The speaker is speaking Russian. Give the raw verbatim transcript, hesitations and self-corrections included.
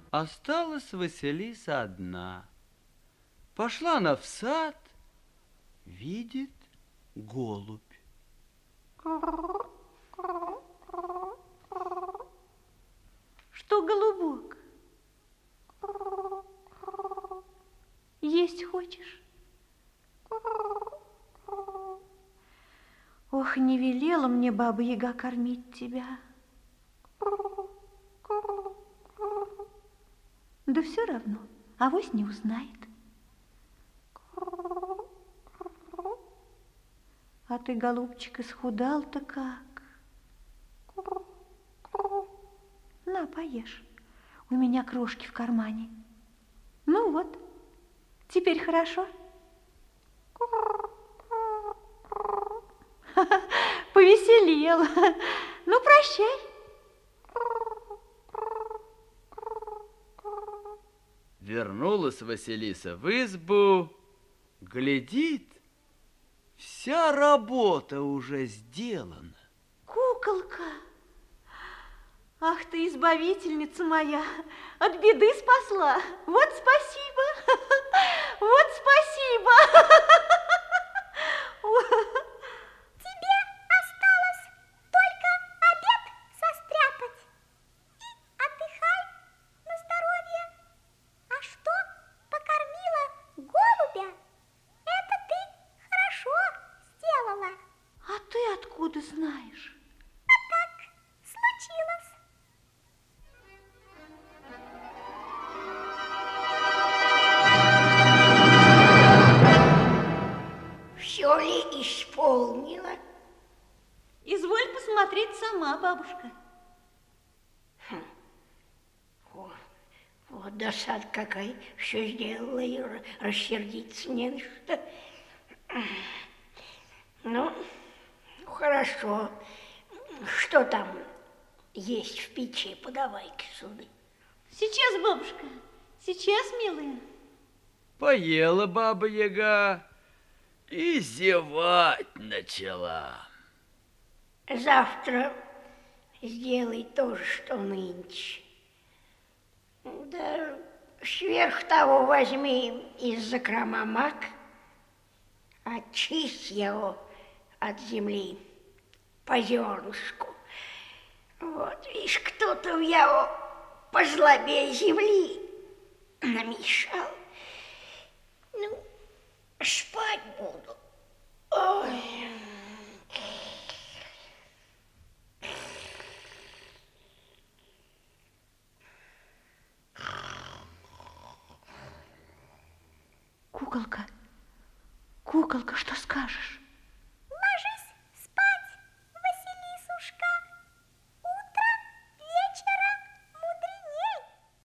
Осталась Василиса одна. Пошла она в сад, видит голубь. Что, голубок, есть хочешь? Ох, не велела мне Баба-Яга кормить тебя. Да все равно, авось не узнает. А ты, голубчик, исхудал-то как? На, поешь. У меня крошки в кармане. Ну вот, теперь хорошо? Повеселел. Ну, прощай. Вернулась Василиса в избу, глядит, вся работа уже сделана. Куколка, ах ты, избавительница моя, от беды спасла. Вот спасибо, вот спасибо. Тебе осталось только обед состряпать. И отдыхай на здоровье. А что покормила голубя, это ты хорошо сделала. А ты откуда знаешь? А так случилось. Все ли исполнила? Изволь посмотреть сама, бабушка. Хм. О, вот досада какая, все сделала, и рассердиться не на что. Ну, хорошо. Что там есть в печи? Подавай-ка сюда. Сейчас, бабушка, сейчас, милая. Поела Баба-Яга и зевать начала. Завтра сделай то же, что нынче. Да сверх того возьми из закрома мак, очисть его от земли по зернышку. Вот, видишь, кто-то его пожлобей земли намешал. Ну, спать буду. Ой. Куколка, куколка, что скажешь?